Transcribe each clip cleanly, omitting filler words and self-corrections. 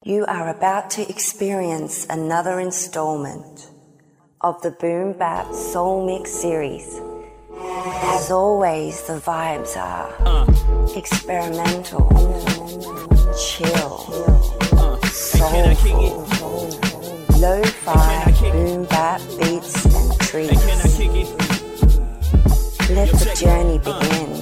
You are about to experience another installment of the Boom Bap Soul Mix series. As always, the vibes are experimental, chill, soulful, lo-fi, boom bap beats and treats. Let the journey begin.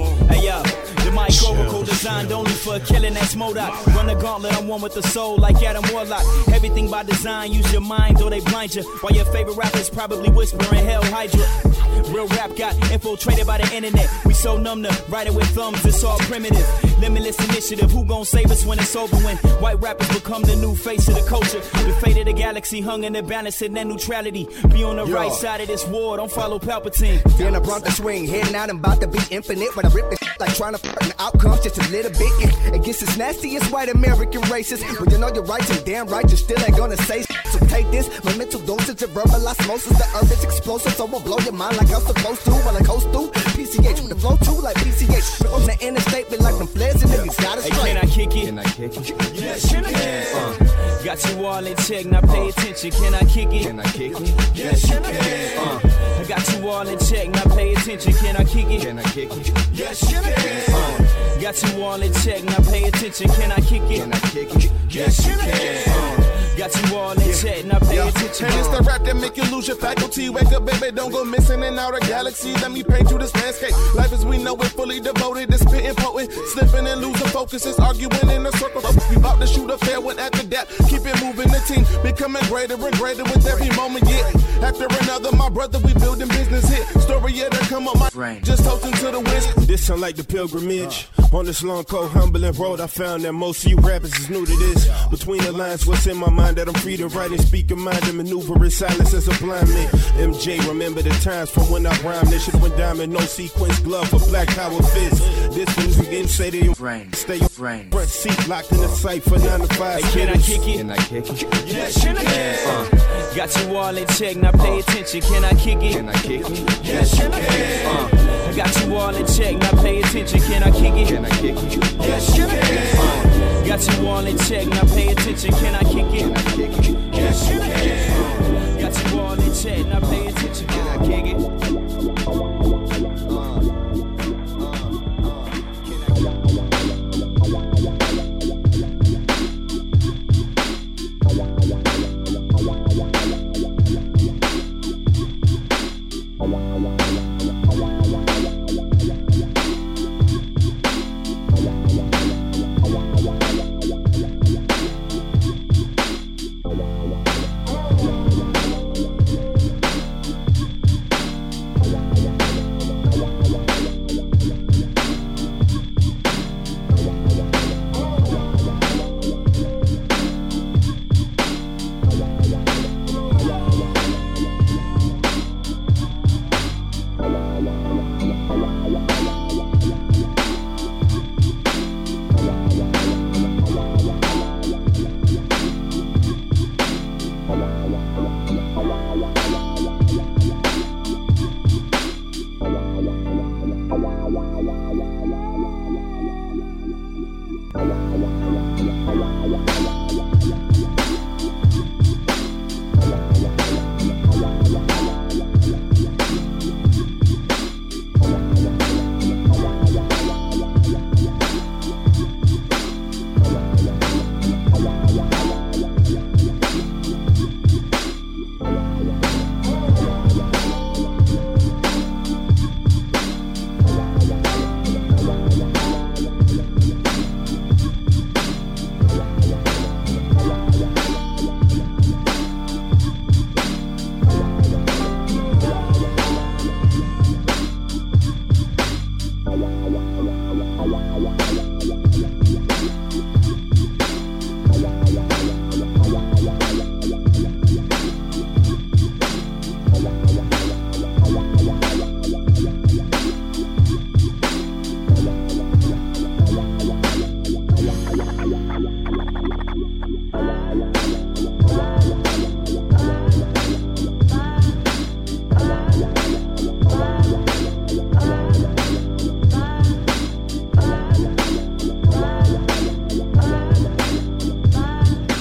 Microvocal designed only for killing that Modoc. Run the gauntlet, I'm one with the soul like Adam Warlock. Everything by design, use your mind or they blind you. While your favorite rappers probably whispering Hell Hydra. Real rap got infiltrated by the internet. We so numb to writing with thumbs, it's all primitive. Limitless initiative, who gon' save us when it's over? When white rappers become the new face of the culture. The fate of the galaxy hung in the balance in that neutrality. Be on the right side of this war, don't follow Palpatine. Then I brought the swing, heading out and about to be infinite. But I rip it like trying to fuck the outcomes just a little bit. It gets as nasty as white American racists. But you know you're right and damn right, you still ain't gonna say shit. So take this, my mental dosage of verbal osmosis. The earth is explosive, so I'll blow your mind like I'm supposed to. While I coast through PCH with the flow too, like PCH. On the interstate, be like them flares and niggas got us straight. Hey, can I kick it? Can I kick it? Yes, you can. Got you all in check, now pay attention. Can I kick it? Can I kick it? Yes, you can. I got you all in check, now pay attention. Can I kick it? Can I kick it? Yes, you can. Got you all in check, now pay attention. Can I kick it? Can I kick it? Yes, you can. Got you all in check, now pay attention. And it's the rap that make you lose your faculty. Wake up, baby, don't go missing in outer galaxy. Let me paint you this landscape. Life as we know it, fully devoted to spitting potent. Slipping and losing focus, it's arguing in a circle. We about to shoot a fair one after that. Keep it moving, the team becoming greater and greater with every moment. Yeah, after another, my brother, we building business hit. Story yeah, that come up my brain. Just toasting to the wind. This sound like the pilgrimage. On this long, cold, humbling road, I found that most of you rappers is new to this. Between the lines, what's in my mind that I'm free to write and speak a mind and maneuver in silence as a blind man. MJ, remember the times from when I rhymed. This shit went diamond, no sequence glove for black power fist. This one's again, say to your brain. Stay your brain. Front seat locked in the sight for 9 to 5. Hey, can I kick it? Can I kick it? Yes, you can. Got you all in check, now pay attention. Can I kick it? Can I kick it? Yes, you can. I got you all in check, now pay attention. Can I kick it? Can I kick it? Yes, you can. Got you all in check, now pay attention. Can I kick it? Can I kick it? Yes, you can. Got you all in check, now pay attention. Can I kick it?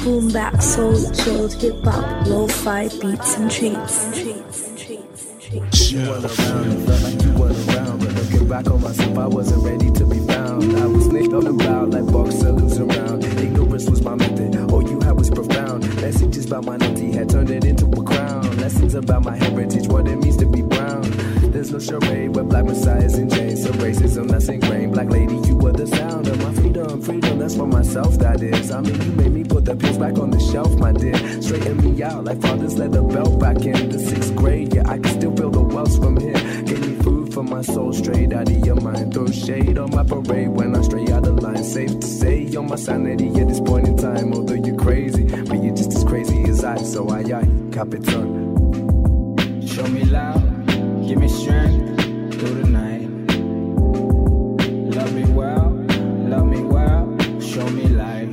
boom bap, soul, chilled, hip hop, lo-fi beats and treats. You weren't around, it felt like you weren't around. But looking back on myself, I wasn't ready to be found. I was nicked on the route like boxer losing round. Ignorance was my method, all you had was profound. Messages about my empty head, turned it into a crown. Lessons about my heritage, what it means to be brown. There's no charade where black messiahs and chains. So racism that's ingrained. Black lady, you were the sound of my freedom. Freedom, that's for myself, that is. I mean, you made me put the pills back on the shelf, my dear. Straighten me out like fathers let the belt back in the 6th grade. Yeah, I can still feel the wells from here. Gave me food for my soul, straight out of your mind. Throw shade on my parade when I stray out of line. Safe to say, you're my sanity at this point in time. Although you're crazy, but you're just as crazy as I. So I, Capitan. Show me love, give me strength through the night. Love me well, show me light.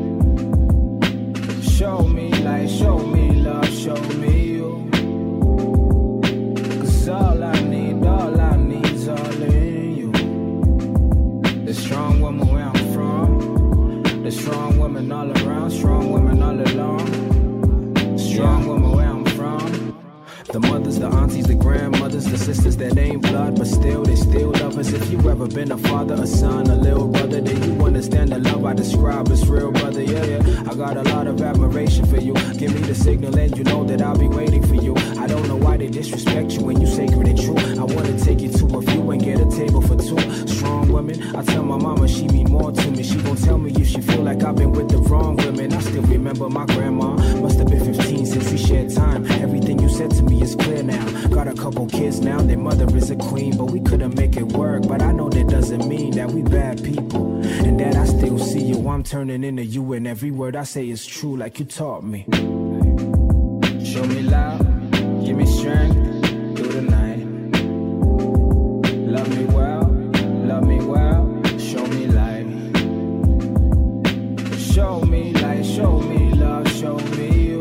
Show me light, show me love, show me you. 'Cause all I need's all in you. The strong woman where I'm from, the strong woman all around, strong woman all along. Strong woman where I'm from. The mothers, the aunties, the grandmothers, the sisters that ain't blood, but still, they still love us. If you ever been a father, a son, a little brother, then you understand the love I describe as real, brother, yeah. I got a lot of admiration for you. Give me the signal and you know that I'll be waiting for you. I don't know why they disrespect you when you sacred and true. I wanna take you to a view and get a table for two. Strong women, I tell my mama she mean more to me. She gon' tell me if she feel like I've been with the wrong women. I still remember my grandma, must have been 15 since we shared time. Everything you said to me is clear now. Got a couple kids now, their mother is a queen, but we couldn't make it work. But I know that doesn't mean that we bad people, and that I still see you. I'm turning into you, and every word I say is true, like you taught me. Show me love, give me strength through the night. Love me well, show me light. Show me light, show me love, show me you.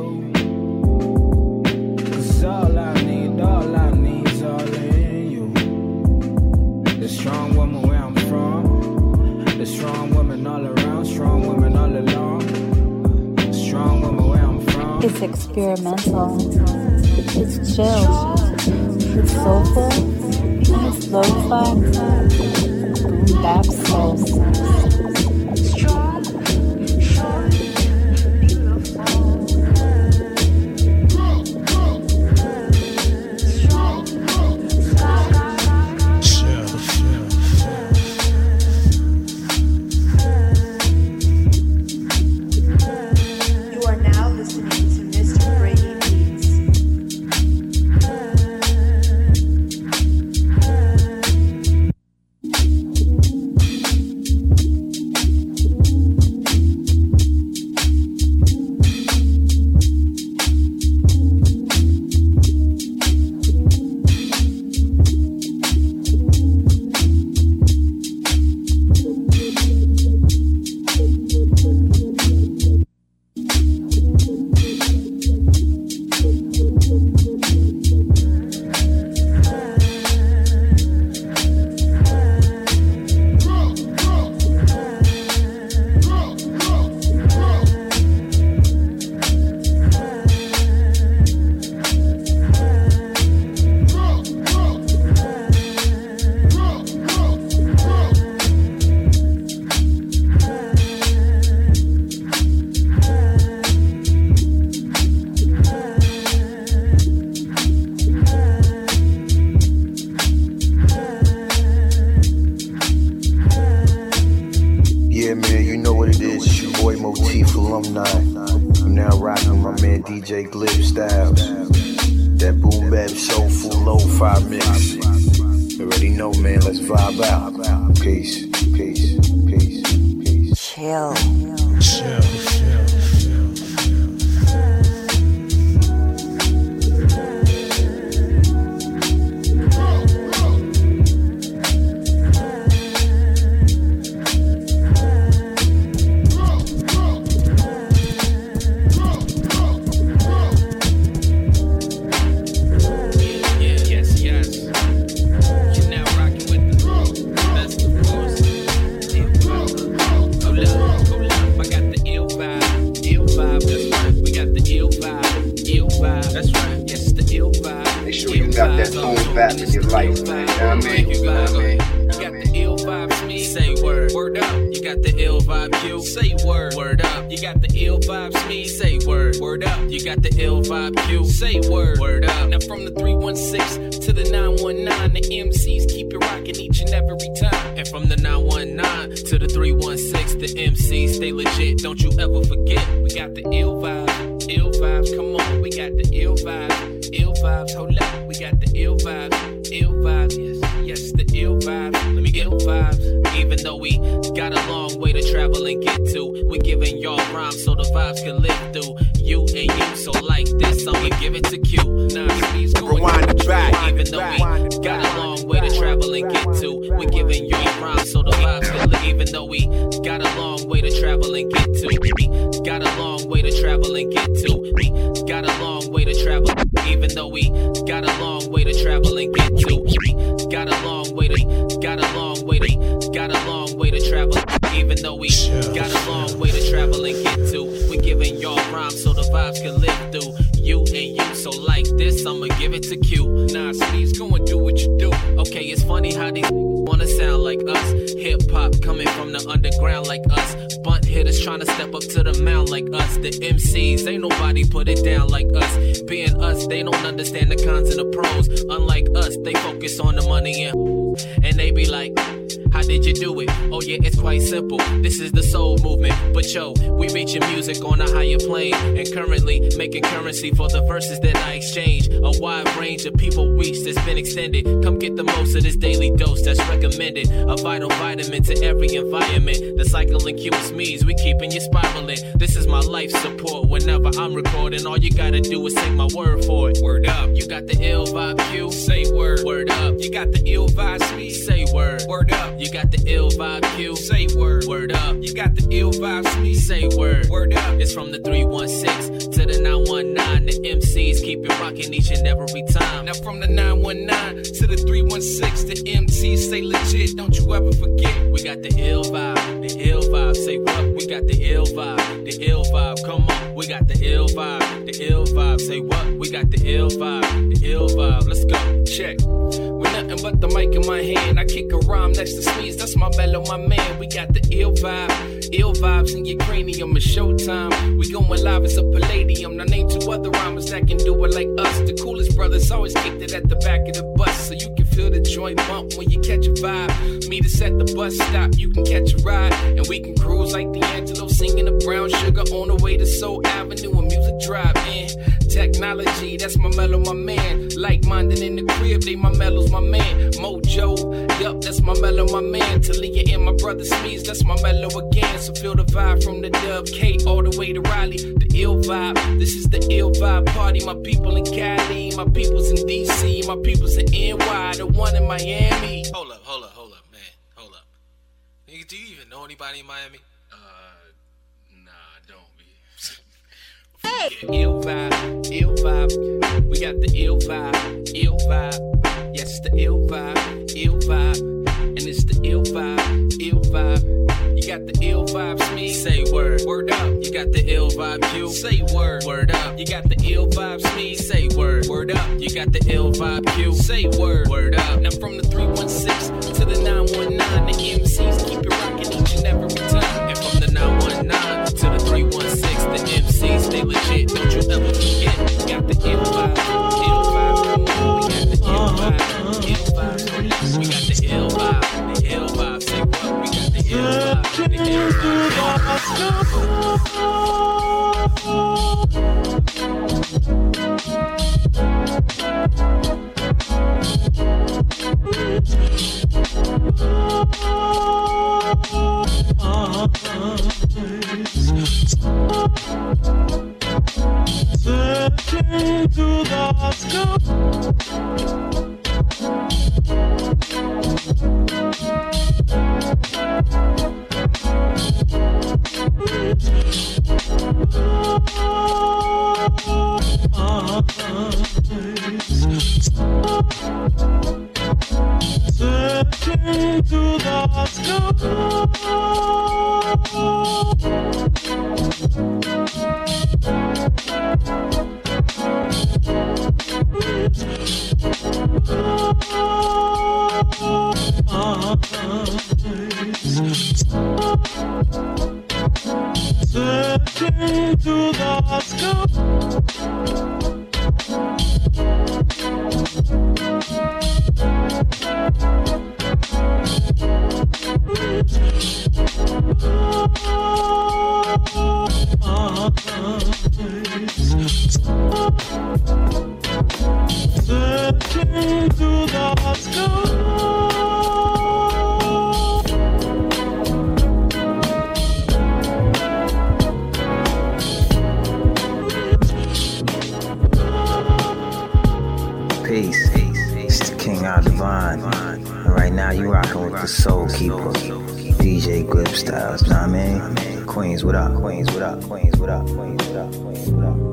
'Cause all I need's all in you. The strong woman where I'm from, the strong woman all around, strong woman all along. Strong woman where I'm from. It's experimental, it's chill, it's soulful, and it's lo-fi. Boom bap soul. vibe. That's right. We got the ill vibe. Ill vibe. That's right. Yes, the ill vibe. Make sure you got that boom bap in your life, man. You know what I mean? You got the ill vibes, me. Say word. Word up. You got the ill vibe, Q. Say word. Word up. You got the ill vibes, me. Say word. Word up. You got the ill vibe, Q. Say word. Word up. Now from the 316 to the 919, the MCs keep it rocking each and every time. And from the 919 to the 316, the MCs stay legit. Don't you ever forget. We got the ill vibes. Ill vibes. Come on. We got the ill vibes. Ill vibes. Hold up. We got the ill vibes. Ill vibes. Yes. Yes, the ill vibes. Let me get ill vibes. Even though we got a long way to travel and get to, we're giving y'all rhymes so the vibes can live through you and you. So like this, I'm gonna give it to Q. Nah, he's going rewind it back. Even though we got a long way to travel and get to, we're giving y'all rhymes so the vibes can live. Even though we got a long way to travel and get to, we got a long way to travel and get to, we got a long way to travel. Even though we got a long way to travel and get to, we got a long way to, got a long way to, got a long way to travel. Even though we got a long way to travel and get to, we're giving y'all rhymes so the vibes can live through you and you. So like this, I'ma give it to Q. Nah, Steve's gonna do what you do. Okay, it's funny how these wanna sound like us. Hip hop coming from the underground like us. Bunt hitters trying to step up to the mound like us. The MCs, ain't nobody put it down like us. Being us, they don't understand the cons and the pros. Unlike us, they focus on the money and they be like, how did you do it? Oh yeah, it's quite simple. This is the soul movement. But yo, we reaching music on a higher plane, and currently making currency for the verses that I exchange. A wide range of people reach that's been extended. Come get the most of this daily dose that's recommended. A vital vitamin to every environment. The cycle and cues me's, we keeping you spiraling. This is my life support. Whenever I'm recording, all you gotta do is take my word for it. Word up, you got the ill vibe, Q. Say word. Word up, you got the ill vibes, me. Say word. Word up. You got the ill vibe, Q. Say word. Word up. You got the ill vibes, me. Say word. Word up. It's from the 316 to the 919. The MCs keep it rocking each and every time. Now from the 919 to the 316, the MCs stay legit. Don't you ever forget. We got the ill vibe. The ill vibe. Say what? We got the ill vibe. The ill vibe. Come on. We got the ill vibe. The ill vibe. Say what? We got the ill vibe. The ill vibe. Let's go. Check. With nothing but the mic in my hand, I kick a rhyme next to Sneeze. That's my mellow, my man. We got the ill vibe, ill vibes in your cranium. It's showtime. We going live as a Palladium. Now name two other rhymers that can do it like us. The coolest brothers always kicked it at the back of the bus, so you can feel the joint bump when you catch a vibe. Meet us at the bus stop, you can catch a ride, and we can cruise like D'Angelo singing the Brown Sugar on the way to Soul Avenue and Music Drive. Man, technology, that's my mellow, my man. Like-minded in the crib, they my mellows, my man. Mojo, yup, that's my mellow, my man. Talia and my brother Smeeze, that's my mellow again. So feel the vibe from the Dub K all the way to Raleigh. The ill vibe, this is the ill vibe party. My people in Cali, my people's in DC, my people's in NY, the one in Miami. Hold up, man, hold up. Nigga, do you even know anybody in Miami? Nah, don't be. Yeah, ill vibe, we got the ill vibe, yes, the ill vibe, and it's the ill vibe, you got the ill vibes, me, say word, word up, you got the ill vibe, Q, say word, word up, you got the ill vibes, me, say word, word up, you got the ill vibe, Q, say word, word up, now from the 316 to the 919, the MCs keep it rocking each and every time, and from the 919 to the 316, the MCs stay legit, don't you ever forget. We got the ill vibe, come on. We got the ill vibe, we got the ill vibe, say what? We got the ill vibe, the ill Searching to the sky. Searching to the sky. Searching through the sky. Searching through the sky. Peace. It's the King Al Divine. And right now you rocking with the Soul Keeper, DJ Glib Styles, know what I mean? Queens, what up? Queens, what up? Queens, what up? Queens, what up? Queens, what up?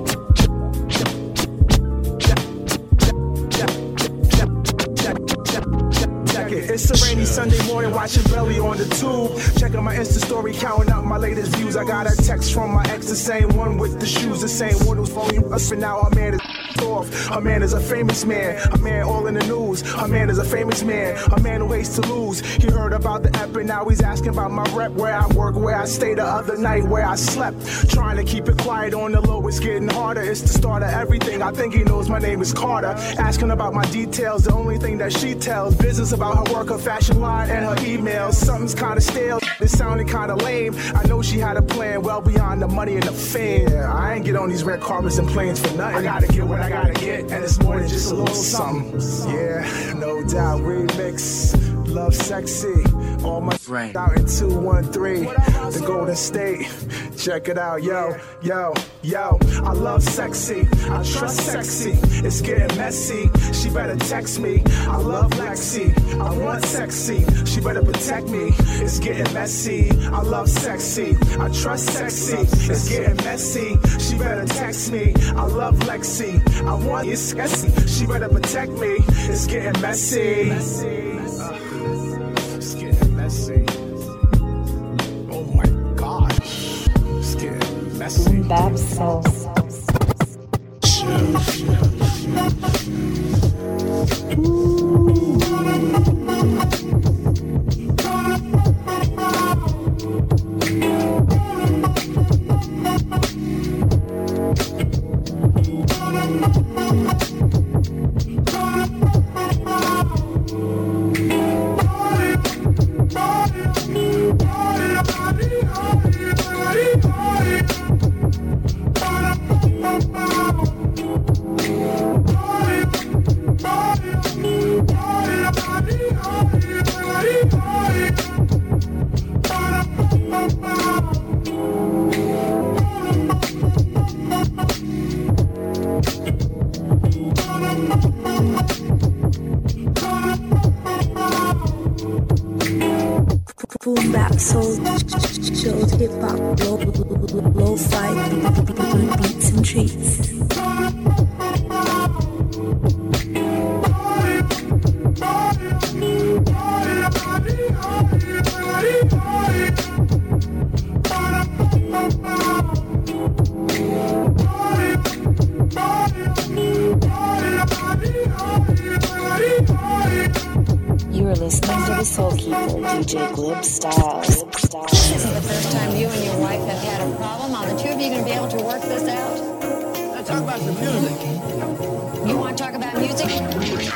It's a rainy Sunday morning, watching Belly on the tube. Checking my Insta story, counting out my latest views. I got a text from my ex, the same one with the shoes, the same one who's phoning us. And now our man is off. Her man is a famous man, a man all in the news. Her man is a famous man, a man who hates to lose. He heard about the ep and now he's asking about my rep, where I work, where I stay the other night, where I slept. Trying to keep it quiet on the low, it's getting harder. It's the start of everything. I think he knows my name is Carter. Asking about my details, the only thing that she tells. Business about her work, her fashion line, and her emails. Something's kinda stale, it sounded kinda lame. I know she had a plan well beyond the money and the fame. I ain't get on these red carpets and planes for nothing. I gotta get what I gotta get, and it's more than just a little something. Yeah, no doubt, remix, love sexy. All my friends out in 213, the Golden State. Check it out, yo, yo, yo. I love sexy, I trust sexy. It's getting messy, she better text me. I love Lexi, I want sexy. She better protect me. It's getting messy, I love sexy. I trust sexy. It's getting messy, she better text me. I love Lexi, I want sexy. She better protect me. It's getting messy. It's getting messy. Oh my gosh. It's getting messy. Boom Bap Soul. Boom Bap Soul, chilled hip hop, lo-fi beats and treats. You are listening to the Soul Keeper, DJ Glib Styles. This isn't the first time you and your wife have had a problem. Are the two of you going to be able to work this out? Let's talk about some music. You want to talk about music?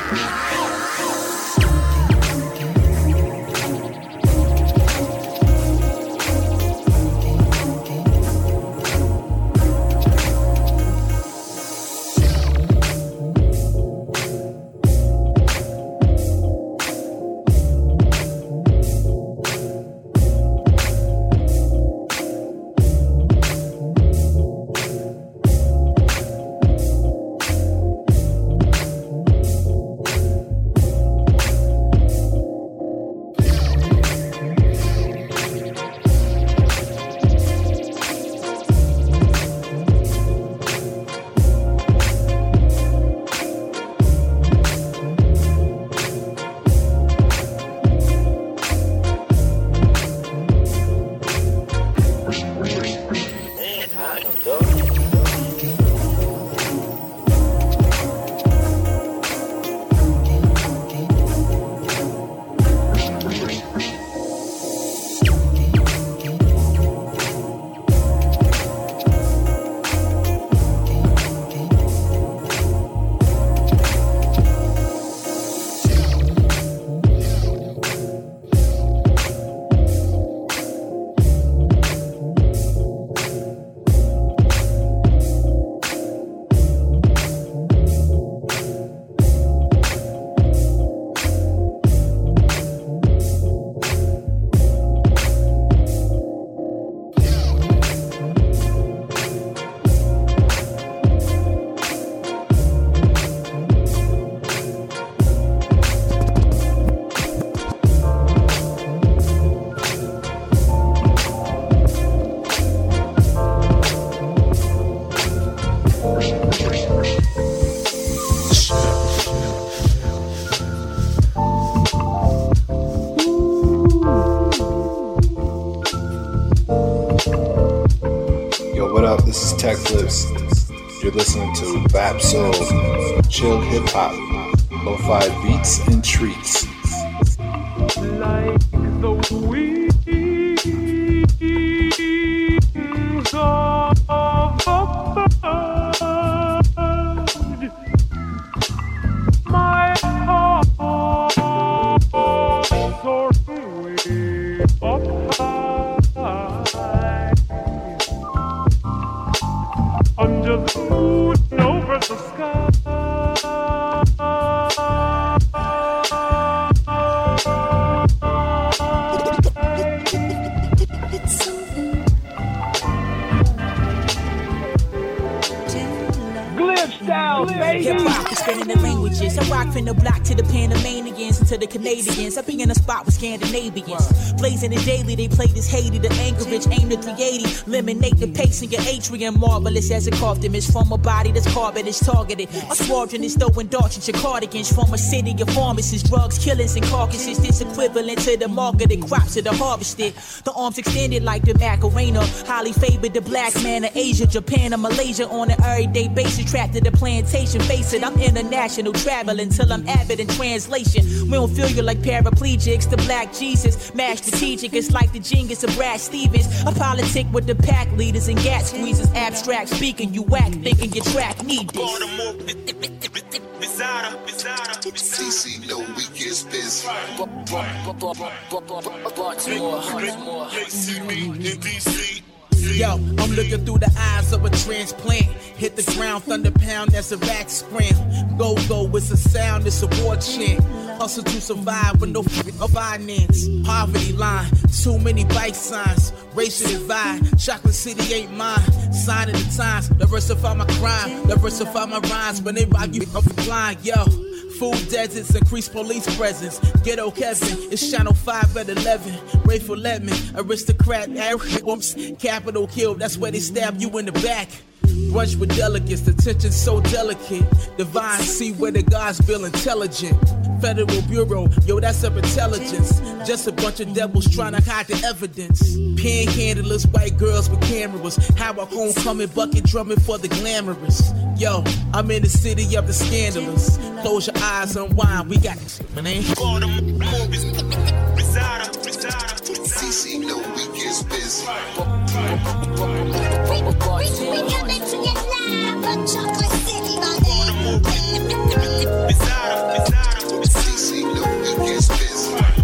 Yo, what up? This is Tech Flips. You're listening to Bap Soul, chill hip hop, lo-fi beats and treats. Like the wings of a bird, my heart soaring way up high, under the moon over the sky. Hip hop is spinning the languages. I rock from the block to the Panamanians and to the Canadians. I be in a spot with Scandinavians. Blazing the daily, they play this Haiti, the Anchorage, aim to 380. Eliminate the pace in your atrium, marvelous as a carved image from a body that's carbon is targeted. A squadron is throwing darts at your cardigans from a city of pharmacists, drugs, killings, and carcasses. This equivalent to the marketed crops that are harvested. The arms extended like the Macarena. Highly favored the black man of Asia, Japan, or Malaysia on an everyday basis. Trapped at the plantation, face it, I'm international travel until I'm avid in translation. We don't feel you like paraplegics, the black Jesus. Mad strategic, it's like the genius of Brad Stevens. A politic with the pack leaders and gas squeezers. Abstract speaking, you whack thinking your track need this. CC, no weakest biz. Yo, I'm looking through the eyes of a transplant. Hit the ground, thunder pound, that's a rack scram. Go, it's a sound, it's a war chant. Hustle to survive with no finance. Poverty line, too many bike signs. Racial divide, Chocolate City ain't mine. Sign of the times, diversify my crime, diversify my rhymes. When they rob you, I'm blind, yo. Food deserts, increased police presence. Ghetto Kevin, it's Channel 5 at 11. Rayful Lemon, aristocrat, capital kill, that's where they stab you in the back. Brunch with delegates, the tension's so delicate. Divine, see where the gods feel intelligent. Federal Bureau, yo, that's up intelligence. Just a bunch of devils trying to hide the evidence. Panhandlers, white girls with cameras. How a homecoming bucket drumming for the glamorous. Yo, I'm in the city of the scandalous. Close your eyes, unwind, we got this, my name. CC, no weakest biz. We coming to you live from Chocolate City, my name. CC, no weakest biz.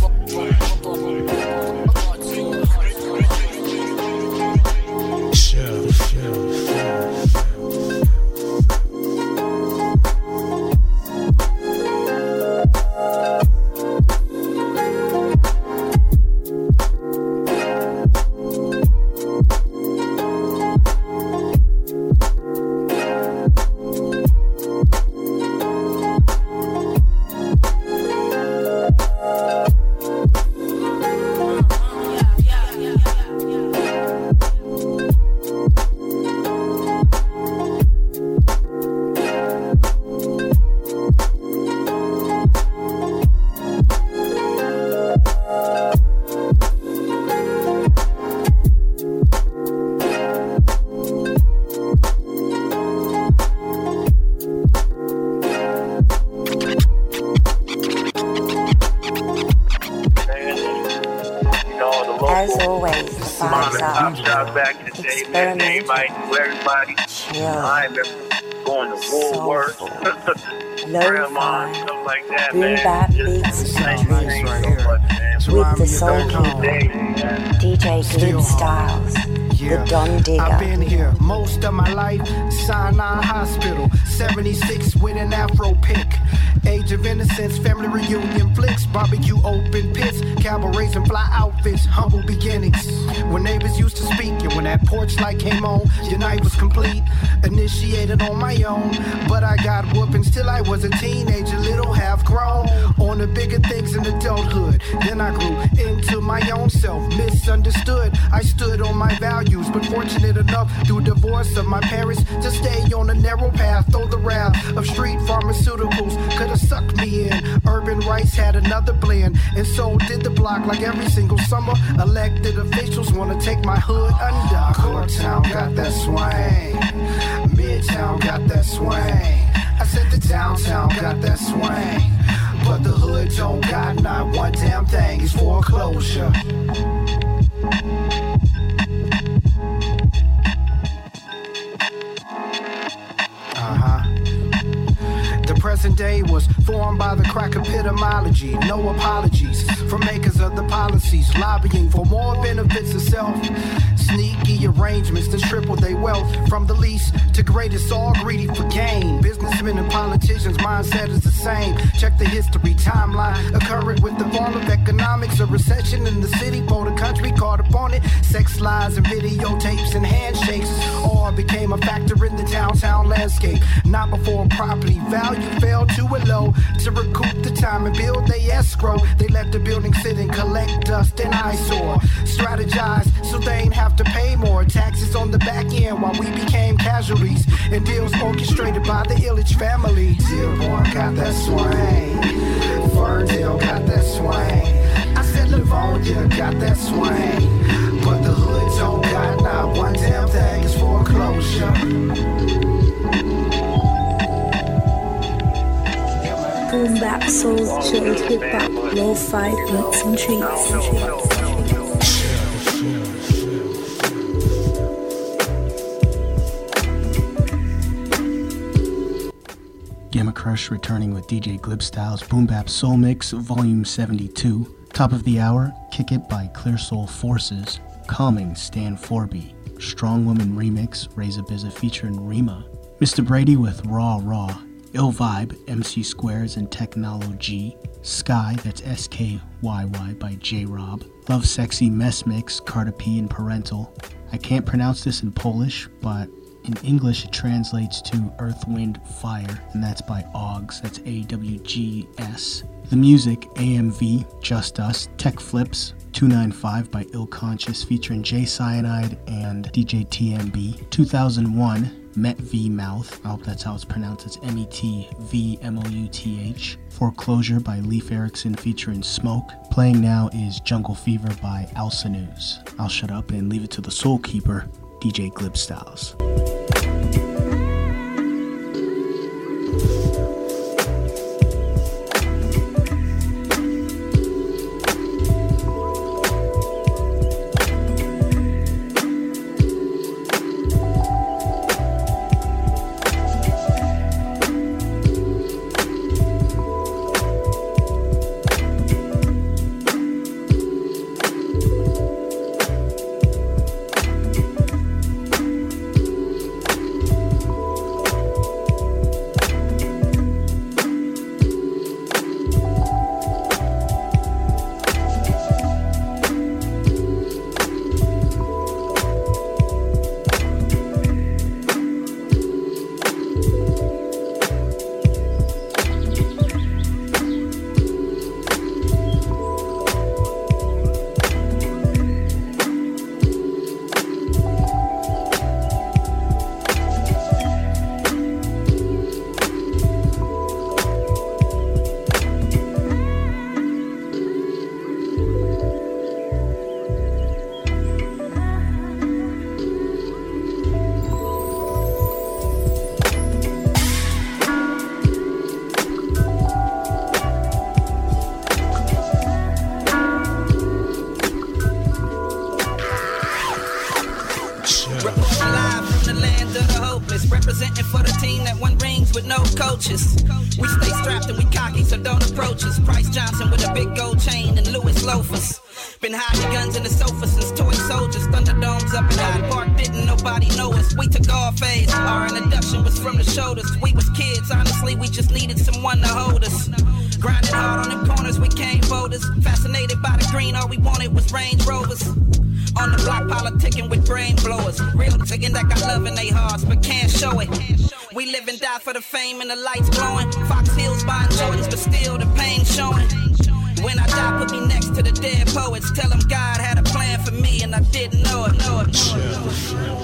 As always, the vibes up. Back in the day, man, everybody knew everybody. I remember going to Woolworth, Grandma, stuff like that, boom bap beats and treats. With the soul keeper, DJ Glib Styles. The Don Digger. I've been here most of my life. Sinai Hospital, 76 with an Afro pick. Age of innocence, family reunion flicks, barbecue open pits, cabarets and fly outfits, humble beginnings. When neighbors used to speak, and when that porch light came on, your night was complete. Initiated on my own, but I got whoopings till I was a teenager, little half grown. On the bigger things in adulthood, then I grew into my own self, misunderstood. I stood on my values, but fortunate enough through divorce of my parents to stay on a narrow path. Though the wrath of street pharmaceuticals could have sucked me in. Urban and Rice had another blend, and so did the block like every single summer. Elected officials wanna take my hood under. Courtown got that swing, Midtown got that swing. I said the downtown got that swing, but the hood don't got not one damn thing. It's foreclosure. The present day was formed by the crack epitomology. No apologies for makers of the policies, lobbying for more benefits of self. Sneaky arrangements to triple their wealth. From the least to greatest, all greedy for gain. Businessmen and politicians' mindset is the same. Check the history timeline occurring with the fall of economics. A recession in the city for the country caught upon it. Sex lies and videotapes and handshakes all became a factor in the downtown landscape. Not before property value fell to a low. To recoup the time and build they escrow, they let the building sit and collect dust and eyesore. Strategize so they ain't have to pay more taxes on the back end while we became casualties. And deals orchestrated by the Illich family. Dearborn got that swing, Ferndale got that swing. I said Livonia got that swing, but the hood don't got not one damn thing. It's foreclosure. Boom bap, soul, chill, hip hop, lo-fi, beats and treats. Gamma Crush returning with DJ Glibstyles Boom Bap Soul Mix Volume 72. Top of the hour, Kick It by Clear Soul Forces. Calming, Stan Forby. Strong Woman Remix, Reza Bizza featuring Rima. Mr. Brady with Raw Raw. Ill Vibe, MC Squares and Technology. Sky, that's SKYY by J-Rob. Love Sexy Mess Mix, Cardi P and Parental. I can't pronounce this in Polish, but in English it translates to Earth, Wind, Fire, and that's by Augs, that's AWGS. The music, AMV, Just Us, Tech Flips, 295 by Ill Conscious featuring Jay Cyanide and DJ TMB. 2001, Met V Mouth, I hope that's how it's pronounced, it's METVMOUTH. Foreclosure by Leif Erikson featuring Smoke. Playing now is Jungle Fever by Alsa News. I'll shut up and leave it to the Soul Keeper, DJ Glibstyles. Representing for the team that won rings with no coaches. We stay strapped and we cocky, so don't approach us. Price Johnson with a big gold chain and Louis loafers. Been hiding guns in the sofa since toy soldiers. Thunderdomes up in Hyde Park, didn't nobody know us. We took all phase, our introduction was from the shoulders. We was kids, honestly, we just needed someone to hold us. Grinding hard on them corners, we came voters. Fascinated by the green, all we wanted was Range Rovers. On the block, politicking with brain blowers. Real chicken that got love in they hearts, but can't show it. We live and die for the fame and the lights glowing. Fox Hills buying Jordans, but still the pain showing. When I die, put me next to the dead poets. Tell them God had a plan for me and I didn't know it.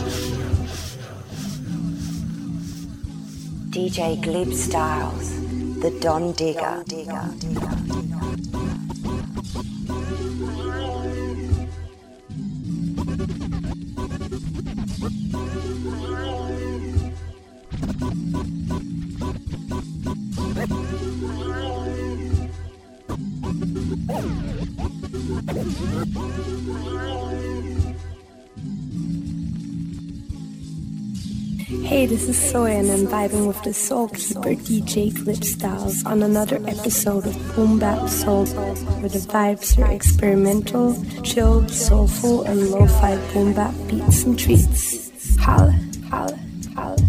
DJ Glibstyles the Don Digger. Hey, this is Soy and I'm vibing with the Soul Keeper DJ Glipstyles on another episode of Boom Bap Soul, where the vibes are experimental, chilled, soulful, and lo-fi boom bap beats and treats. Holla, holla, holla.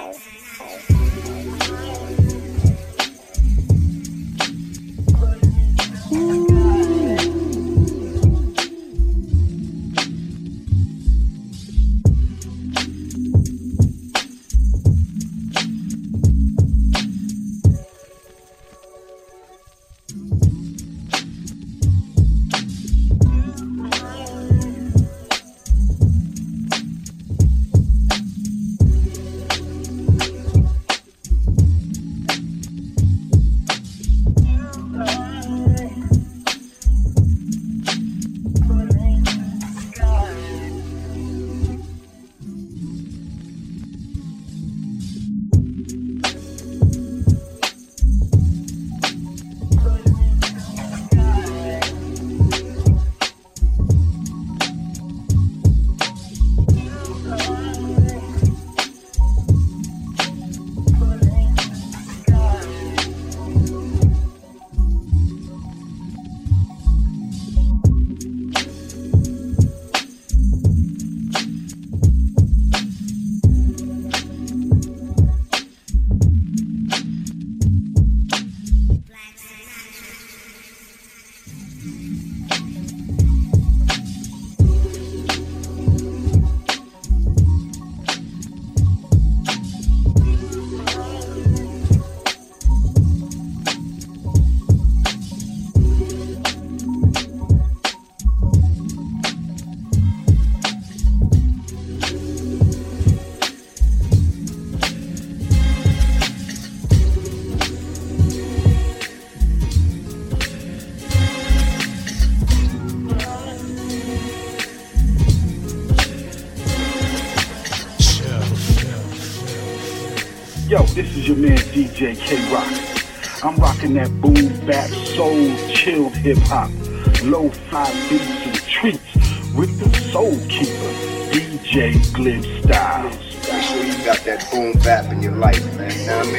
Yo, this is your man DJ K-Rock. I'm rocking that boom bap, soul, chilled hip hop, lo-fi beats and treats with the Soul Keeper, DJ Glipstyles. Make sure you got that boom bap in your life, man. You know what I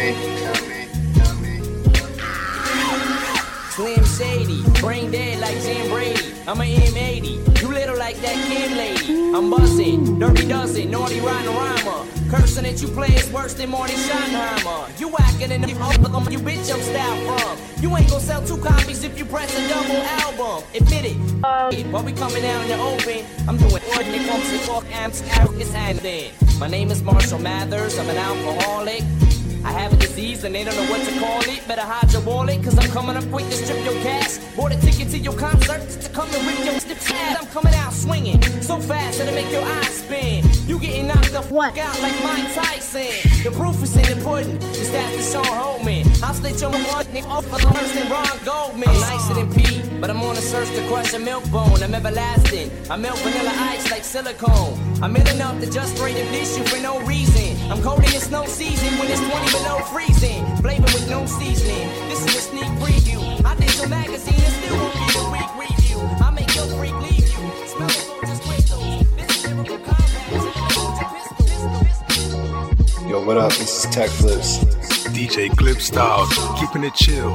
mean? Slim Shady, brain dead like Jim Brady. I'm an M80, you little like that Kim lady. I'm bustin', dirty dozen, naughty rhymer. Cursing that you play is worse than Marty Schottenheimer. You whacking in the you bitch your style from. You ain't gon' sell 2 copies if you press a double album. Admit it. While we coming out in the open, I'm doing ordinary funks and fuck amps, it's handling. My name is Marshall Mathers, I'm an alcoholic. I have a disease and they don't know what to call it. Better hide your wallet, cause I'm coming up quick to strip your cash. Bought a ticket to your concert just to come and rip your snip pad. I'm coming out swinging so fast that'll make your eyes spin. You getting knocked the fuck out like Mike Tyson. The proof is in the pudding, just ask the Sean Holman. I'll split your one nigga off for the worse than Ron Goldman. I'm nicer than Pete, but I'm on a search to crush a milk bone. I'm everlasting, I melt vanilla ice like silicone. I'm in enough to just spray the issue for no reason. I'm cold in the snow season when it's 20 below freezing. Flavor with no seasoning, this is a sneak preview. I did your magazine and still won't be a week review. I make your freak leave you, smell the just crystals. This is lyrical combat. Yo, what up? This is Tech Flips. DJ Glipstyles, keeping it chill.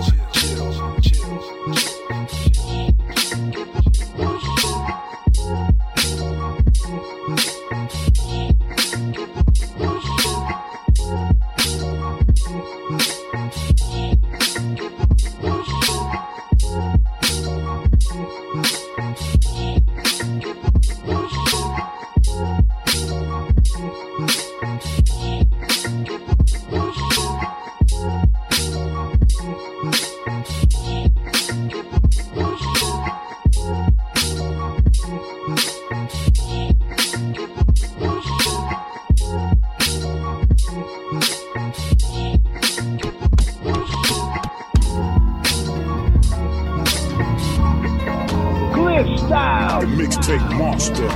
Big monster.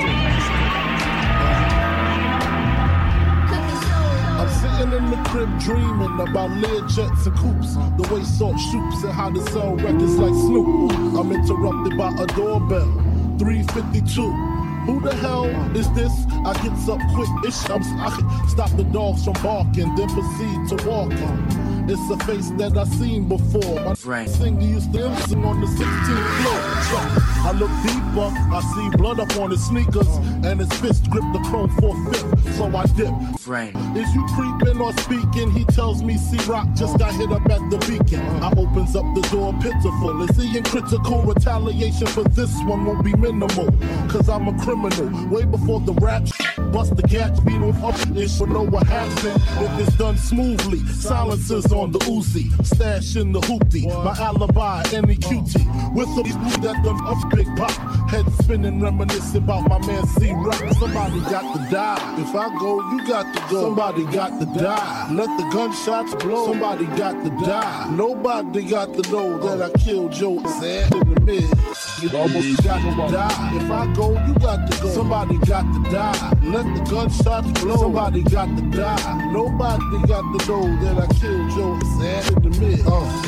I'm sitting in the crib dreaming about Learjets and coupes, the way Salt shoots and how to sell records like Snoop. I'm interrupted by a doorbell, 3:52. Who the hell is this? I gets up quick-ish. I stop the dogs from barking, then proceed to walking. It's a face that I seen before. My singer used to sing on the 16th floor. So I look deeper, I see blood up on his sneakers, and his fist grip the chrome 4/5. So I dip. Is you creeping or speaking? He tells me C-Rock just got hit up at the beacon. I opens up the door pitiful. Is he in critical? Retaliation for this one won't be minimal. Cause I'm a criminal. Way before the rap bust the gat, beat him up. It should know what happened if it's done smoothly. Silencers on the Uzi, stash in the hoopty. My alibi, any cutie. With a that done up big pop. Head spinning, reminiscing about my man C-Rock. Somebody got to die. If I go, you got to go. Somebody got to die. Let the gunshots blow. Somebody got to die. Nobody got to know that I killed Joe Sad in the mid. You almost got to die. If I go, you got to go. Somebody got to die. Let the gunshots blow. Somebody got to die. Nobody got to know that I killed Joe Sad in the mid.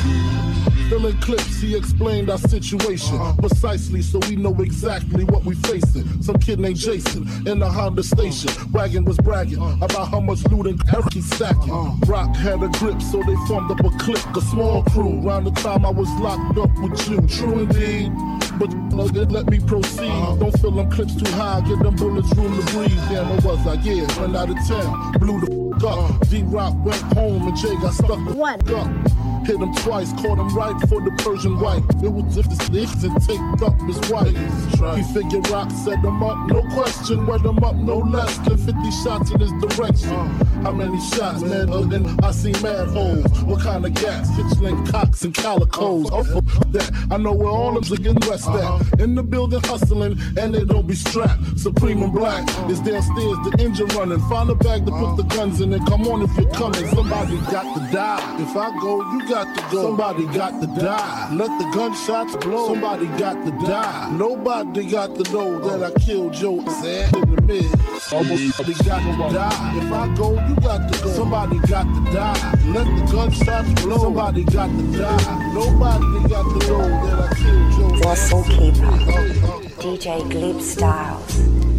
Still in clips, he explained our situation precisely, so we know exactly what we facing. Some kid named Jason in the Honda station. Wagon was bragging about how much loot and Eric he's stacking. Rock had a grip, so they formed up a clique, a small crew. Around the time I was locked up with you, true indeed. But let me proceed. Don't fill them clips too high, get them bullets room to breathe. Damn, what was I? Yeah, went out of town, blew the f up. D-Rock went home and Jay got stuck the f up. Hit him twice, caught him right for the Persian wife. It was if the sticks and taped up his wife. He figured Rock set him up, no question. Wet him up, no less than 50 shots in his direction. How many shots, man? I see mad holes. What kind of gas? Hitchling cocks and calicos. Oh, that. I know where all them getting rest at. In the building hustling, and they don't be strapped. Supreme and Black is downstairs, the engine running. Find a bag to put the guns in and come on if you're coming. Somebody got to die. If I go, you got to go. Somebody got to die. Let the gunshots blow. Somebody got to die. Nobody got to know that I killed Joe Sad in the mid. Somebody got to die. If I go, you got to go. Somebody got to die. Let the gunshots blow. Somebody got to die. Nobody got to know that I killed Joe. The Soul Keeper, DJ Glib Styles,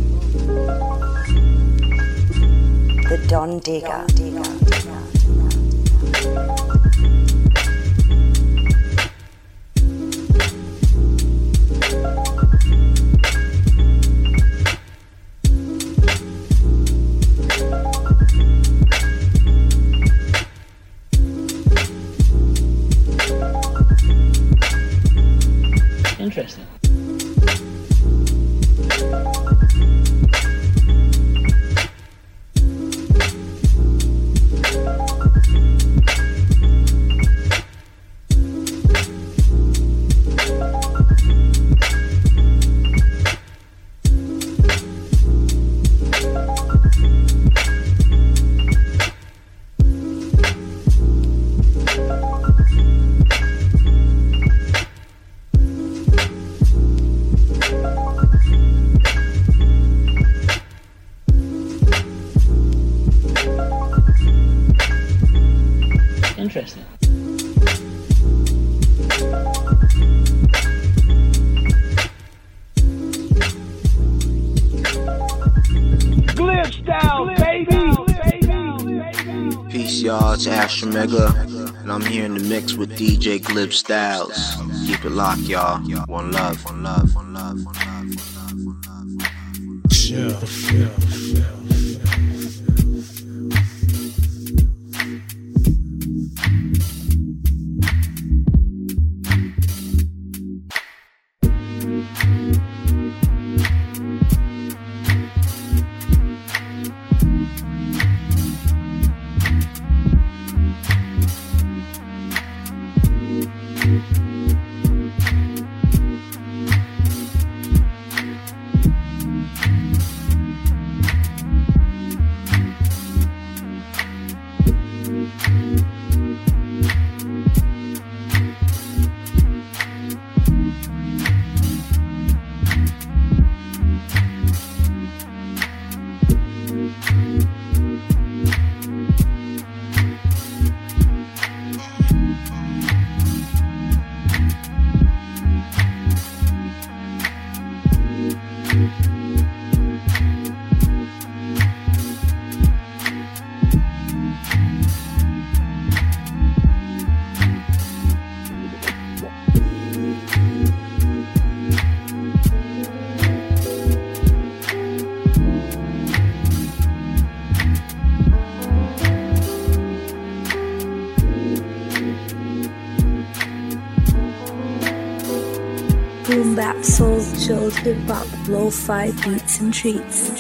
the Don Digger. Interesting. Interesting. Glib Style, baby. Peace, y'all. It's Astro Mega, and I'm here in the mix with DJ Glib Styles. Keep it locked, y'all. One love, one love, one love, one love, one love. Yeah. boom bap, soul, chilled, hip hop, lo-fi beats and treats.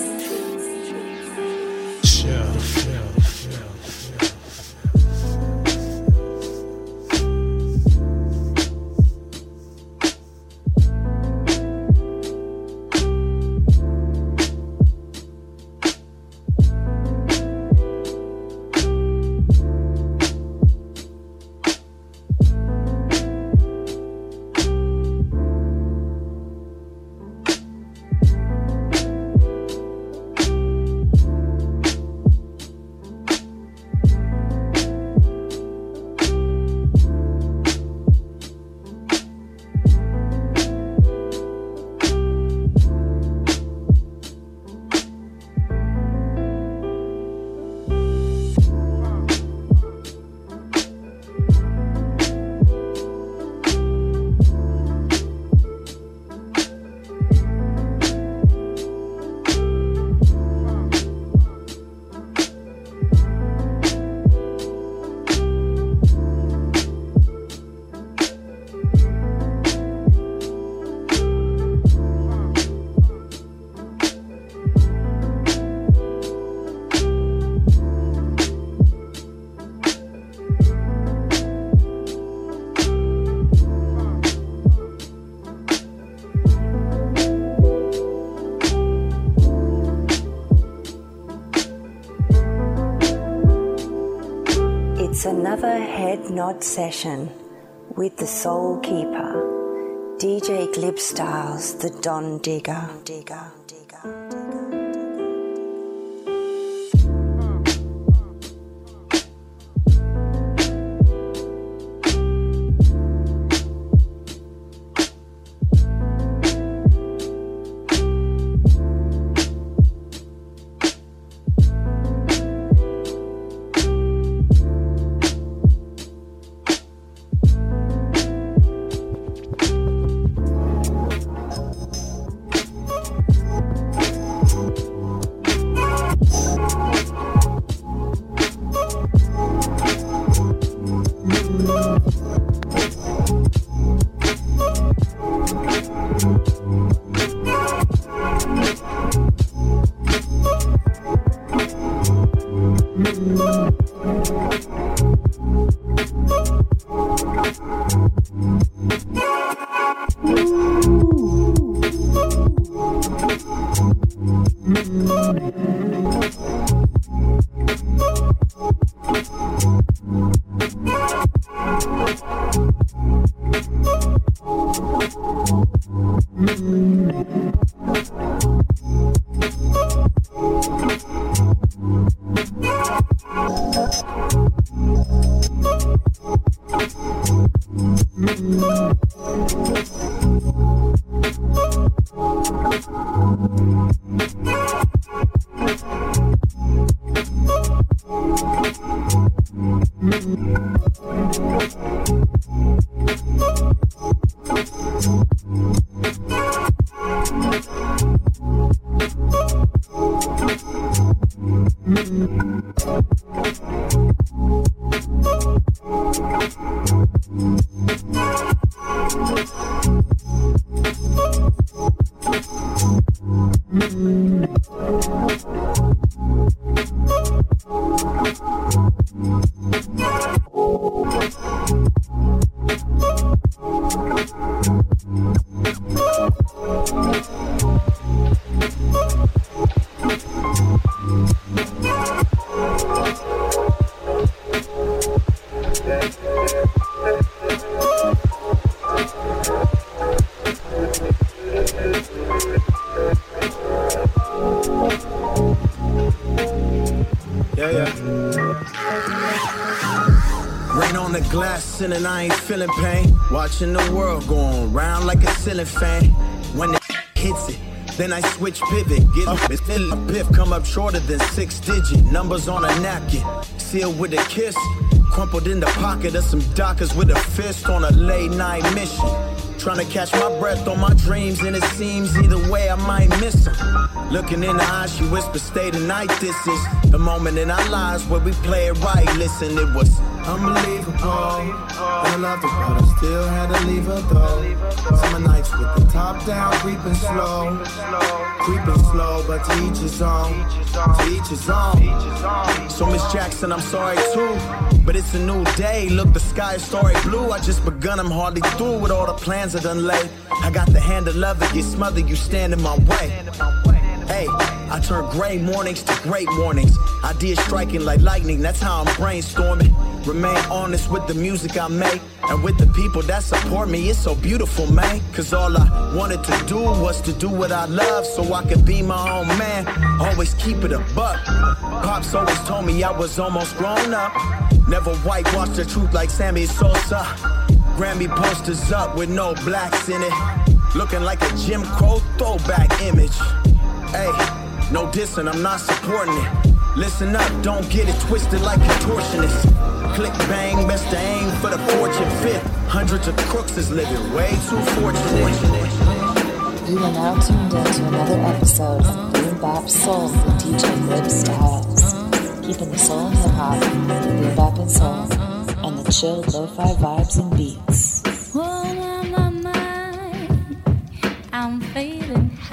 It's another head nod session with the Soul Keeper, DJ Glibstyles, the Don Digger. And I ain't feeling pain. Watching the world going round like a ceiling fan. When it hits it, then I switch pivot. Get up, it's a piff, come up shorter than 6 digit. Numbers on a napkin, sealed with a kiss. Crumpled in the pocket of some dockers with a fist on a late night mission. Trying to catch my breath on my dreams, and it seems either way I might miss her. Looking in her eyes, she whispered, stay tonight. This is the moment in our lives where we play it right. Listen, it was unbelievable. I loved her, but I still had to leave her though. Summer nights with the top down, creeping slow, but to each his own, to each his own. So Miss Jackson, I'm sorry too, but it's a new day. Look, the sky is starry blue. I just begun, I'm hardly through with all the plans I done laid. I got the hand of love that get smothered, you stand in my way. Hey, I turn gray mornings to great mornings. Ideas striking like lightning, that's how I'm brainstorming. Remain honest with the music I make, and with the people that support me. It's so beautiful, man. Cause all I wanted to do was to do what I love, so I could be my own man. Always keep it a buck. Pops always told me I was almost grown up. Never whitewash the truth like Sammy Sosa. Grammy posters up with no blacks in it, looking like a Jim Crow throwback image. Hey, no dissing, I'm not supporting it. Listen up, don't get it twisted like contortionists. Click bang, best to aim for the fortune fifth. Hundreds of crooks is living way too fortunate. You are now tuned in to another episode of Boom Bap Soul with DJ Glib Styles. Keeping the soul and hip hop, the boom bap and soul, and the chill lo-fi vibes and beats. All on my mind, I'm feeling high.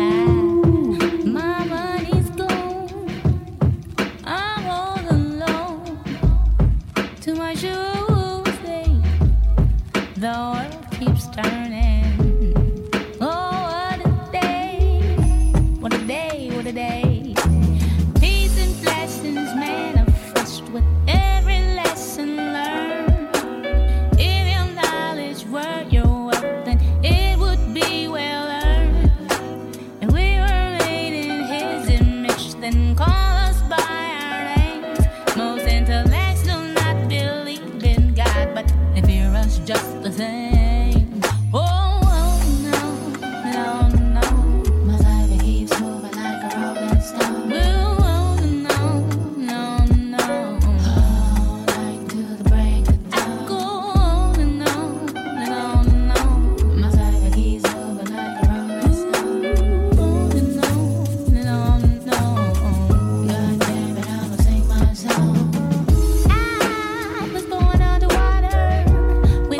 My money's gone, I'm all alone. Too much to say, the world keeps turning. Oh, what a day, what a day, what a day. Peace and blessings manifest with every lesson learned. If your knowledge were your wealth, then it would be well earned. If we were made in his image, then call us by our names. Most intellects do not believe in God, but they fear us just the same. Oh, no, no, no. My life keeps moving like a rolling stone. Oh, no, no, no. All night to the break of dawn. I go on and on and on and on. My life keeps moving like a rolling stone. On and on and on and on. God damn it, I'ma sing my song. I was born underwater with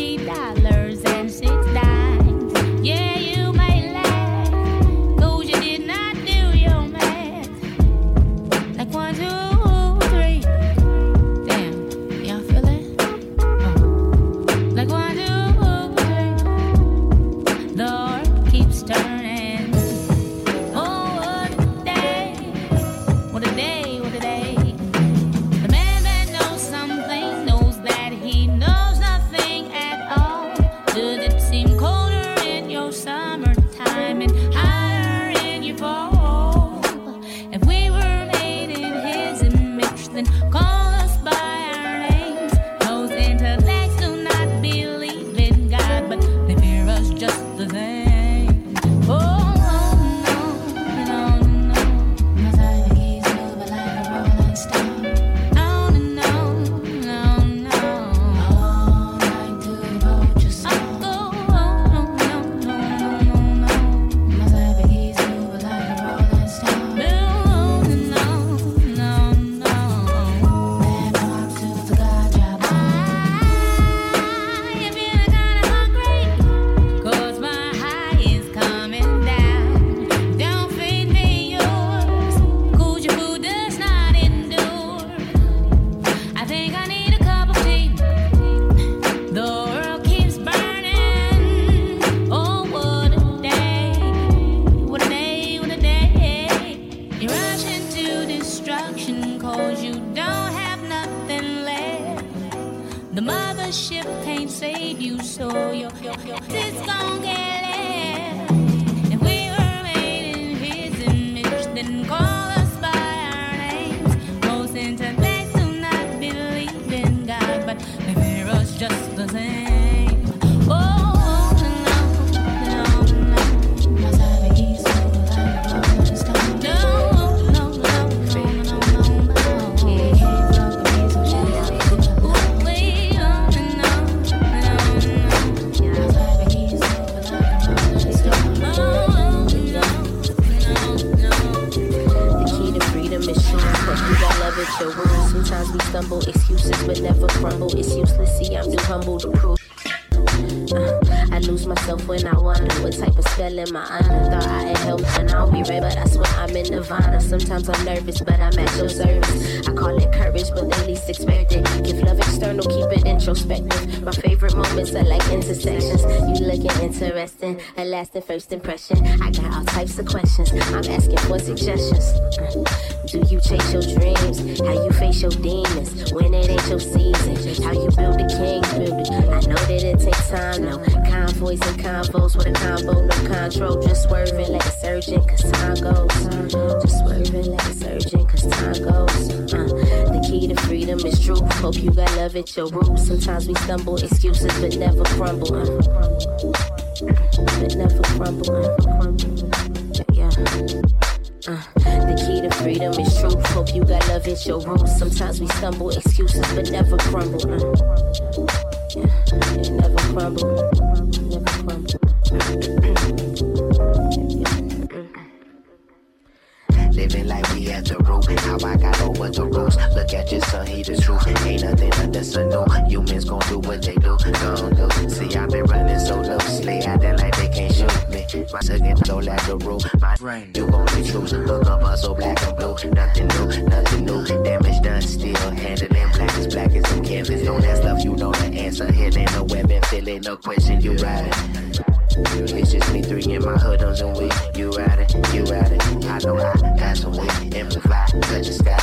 $3.06. Yeah, you may laugh, 'cause you did not do your math. Like 1, 2, 3. Damn, y'all feel it? Like 1, 2, 3. The earth keeps turning. Oh, what a day, what a day, what a day. The man that knows something knows that he knows nothing at all. Does it seem colder in your summertime and hotter in your fall? If we were made in his image, then call us by our names. Most intellects do not believe in God, but they fear us just the same. Oh, no, no, no. My life keeps moving like a rolling stone. On and on, no, no. All night to the vulture song. I go on, no, no, no, no, no. My life keeps moving like a rolling stone. On and on, no, no. Man walks to the God job. I am feeling kinda hungry, 'cause my high is coming down. Don't feed me yours, 'cause your food does not endure. I think I need a cup of tea. The world keeps burning. Oh, what a day, what a day, what a day. You rush into destruction 'cause you don't have nothing left. The mothership can't save you, so it's gon' get left. If we were made in his image, then call us by our names. Most intellects do not believe in God, but they fear us just the same. Oh, no, no, no. My life keeps moving like a rolling stone. No, no, no, no, no, no, no. He can't fuck with me, so she got me. Ooh, wait, no, no, no, no. My life keeps Sometimes we stumble, excuses but never crumble. It's useless, see I'm too humble to prove. I lose myself when I wonder what type of spell am I under. Thought I had help and I'll be right, but I swear I'm in nirvana. Sometimes I'm nervous, but I'm at your service. I call it courage, but they least expect it. Give love external, keep it introspective. My favorite moments are like intersections. You looking interesting, a lasting first impression. I got all types of questions, I'm asking for suggestions. Do you chase your dreams? How you face your demons when it ain't your season? How you build a king, build it. I know that it takes time, no convoys and convos with a combo, no control. Just swerving like a surgeon, cause time goes. Just swerving like a surgeon, cause time goes. The key to freedom is truth. Hope you got love at your roots. Sometimes we stumble, excuses, but never crumble. But never crumble. Yeah. The key to freedom is truth. Hope you got love at your roots. Sometimes we stumble, excuses, but never crumble. Yeah, never crumble. Never crumble. Living like we at the root. How I got over the rules. Look at your son, he the truth. Ain't nothing under sun new. Humans gon' do what they do. Gon' do. See, I've been running so loosely. Acting like they can't shoot me. My second so like the rule. My brain, you gon' be true. Look up us so black and blue. Nothing new, nothing new. Damage done, still handling black as some canvas. Don't ask love, you know the answer. Hitting a weapon, feeling no question, you ride it. It's just me three in my hood on some weed. You ride it, you ride it. I know I got some weed and we fly, touch the sky.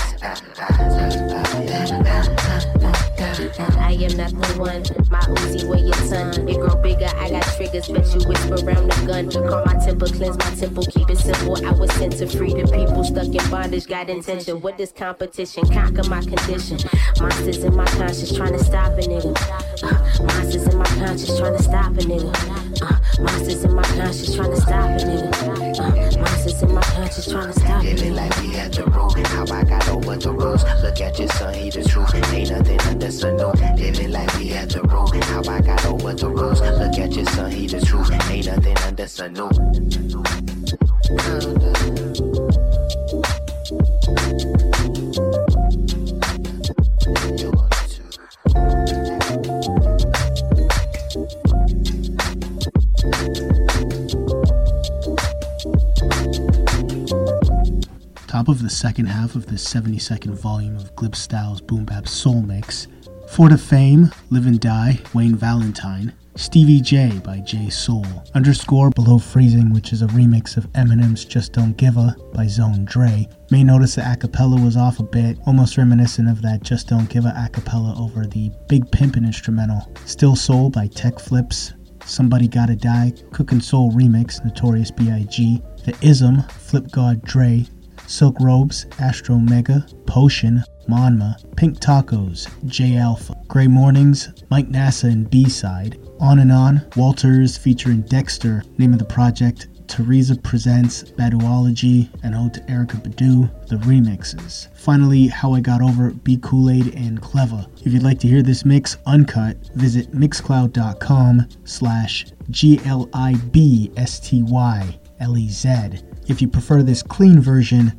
I am not the one. My Uzi weigh your ton. It grow bigger, I got triggers. Bet you whisper around the gun. Call my temper, cleanse my temple. Keep it simple. I was sent to free the people stuck in bondage. Got intention. What is competition? Conquer my condition. Monsters in my conscience trying to stop a nigga. Monsters in my conscience trying to stop a nigga. Monsters in my conscience trying to stop a nigga. Monsters in my conscience trying to stop a nigga. Living like we at the root. How I got over the rules. Look at your son, he the truth. Ain't nothing under sun new. Living like we at the root. How I got over the rules. Look at your son, he the truth. Ain't nothing under sun new. Top of the second half of this 72nd volume of Glib Styles Boom Bap Soul Mix. For the Fame, Live and Die, Wayne Valentine. Stevie J by J Soul. Underscore Below Freezing, which is a remix of Eminem's Just Don't Give a by Zone Dre. May notice the acapella was off a bit, almost reminiscent of that Just Don't Give a acapella over the Big Pimpin' instrumental. Still Soul by Tech Flips. Somebody Gotta Die, Cookin' Soul remix, Notorious B.I.G. The Ism, Flip God Dre. Silk Robes, Astro Mega, Potion, Monma, Pink Tacos, J Alpha, Grey Mornings, Mike Nassa and B-Side, On and On, Walters featuring Dexter, name of the project, Teresa Presents, Baduology, and Ode to Erykah Badu, the remixes. Finally, How I Got Over, B Kool-Aid, and Cleva. If you'd like to hear this mix uncut, visit mixcloud.com/GLIBSTYLEZ. If you prefer this clean version,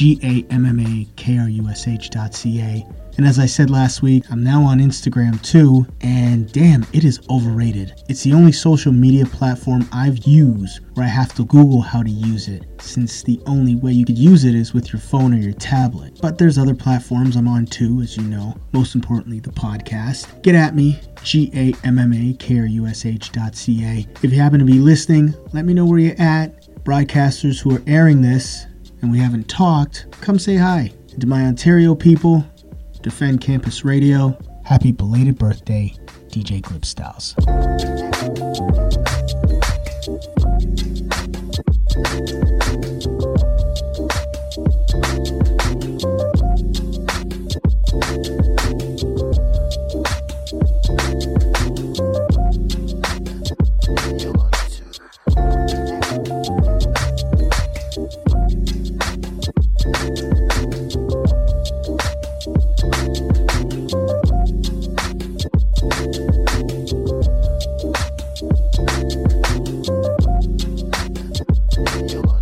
GAMMAKRUSH.ca. And as I said last week, I'm now on Instagram too, and damn, it is overrated. It's the only social media platform I've used where I have to Google how to use it, since the only way you could use it is with your phone or your tablet. But there's other platforms I'm on too, as you know, most importantly the podcast. Get at me, GAMMAKRUSH.ca. If you happen to be listening, let me know where you're at. Broadcasters who are airing this and we haven't talked, come say hi. And to my Ontario people, Defend Campus Radio, happy belated birthday, DJ Glib Styles. You